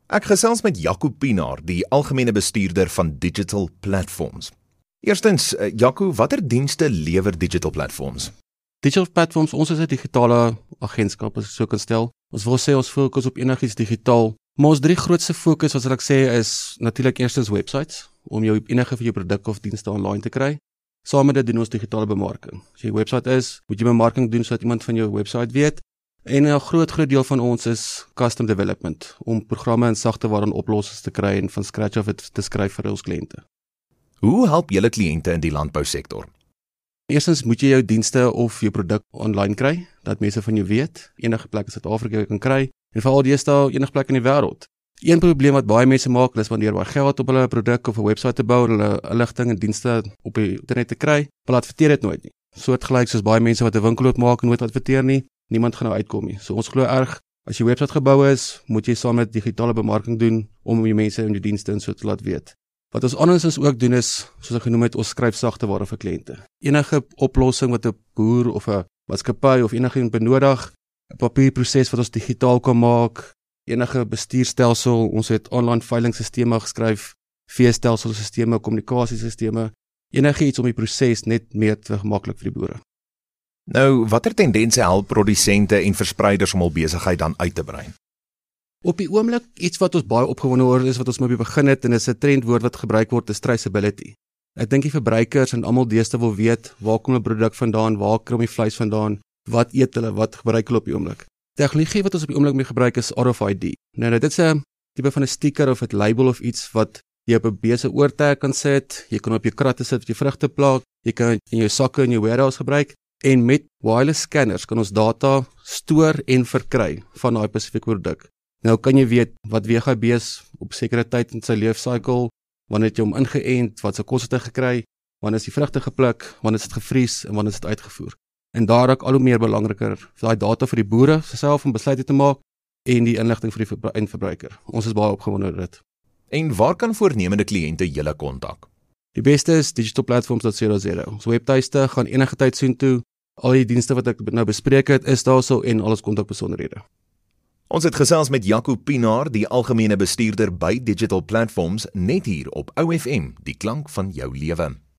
Ek gesels met Jaco Pinaar, die algemene bestuurder van Digital Platforms. Eerstens, Jaco, watter dienste lewer Digital Platforms? Digital Platforms, ons is 'n digitale agentskap, as ek so kan stel. Ons wil sê ons fokus op enigiets digitaal, maar ons drie grootste fokus, wat ek sê, is natuurlik eerstens websites, om jou enige van jou produk of dienste online te kry. Saam met dit doen ons digitale bemarking. As jy 'n website is, moet jy bemarking doen sodat iemand van jou website weet. En 'n groot deel van ons is custom development, om programme en sagteware en oplossings te kry en van scratch af te skryf vir ons kliënte. Hoe help julle kliënte in die landbousektor? Eerstens moet jy jou dienste of jou produk online kry, dat mense van jou weet, enige plek in Suid-Afrika kan kry, en veral deesdae enige plek in die wêreld. Een probleem wat baie mense maak, is wanneer baie geld op hulle produk of 'n website te bou, hulle inligting en dienste op die internet te kry, maar adverteer dit nooit nie. Soortgelyk soos baie mense wat 'n winkel oopmaak en nooit adverteer nie, niemand gaan nou uitkom nie. So ons glo erg, as jy website gebou is, moet jy saam met digitale bemarking doen, om jou mense en jou dienste en so te laat weet. Wat ons anders ook doen is, soos ek genoem het, ons skryf sagteware vir kliënte. Enige oplossing wat 'n boer of 'n maatskappy of enigiemand benodig, 'n papierproses wat ons digitaal kan maak, enige bestuurstelsel, ons het online veilingstelsels geskryf, veestelselsisteme, kommunikasiesisteme, enigiets om die proses net meer te maklik vir die boere. Nou, watter tendense help produsente en verspreiders om hul besigheid dan uit te brei? Op die oomblik, iets wat ons baie opgewonde oor is, wat ons mee begin het, en is 'n trendwoord wat gebruik word, is traceability. Ek dink die verbruikers en almal deesdae wil weet, waar kom 'n produk vandaan, waar kom die vleis vandaan, wat eet hulle, wat gebruik hulle op die oomblik. Tegnologie wat ons op die oomblik mee gebruik is RFID. Nou dit is 'n tipe van 'n sticker of 'n label of iets wat jy op 'n beeste oortag kan sit, jy kan op jou kratte sit, jy vrugte plak, jy kan in jou sakke in jou warehouse gebruik, en met wireless scanners kan ons data stoor en verkry van daai spesifieke produk. Nou kan jy weet wat weeg hy bees op sekere tyd in sy leefsykel, wanneer het jy hom ingeënt, wat se kos het hy gekry, wanneer is die vrugte gepluk, wanneer is dit gevries en wanneer is dit uitgevoer. En daar raak al hoe meer belangriker vir daai data vir die boere self om besluite te maak en die inligting vir die eindverbruiker. Ons is baie opgewonde oor dit. En waar kan voornemende kliënte julle kontak? Die beste is digitalplatforms.co.za. Ons webtuiste gaan enige tyd soontoe. Al die dienste wat ek nou bespreek het, is daarso en alles kontakbesonderhede. Ons het gesels met Jaco Pinaar, die algemene bestuurder by Digital Platforms, net hier op OFM, die klank van jou lewe.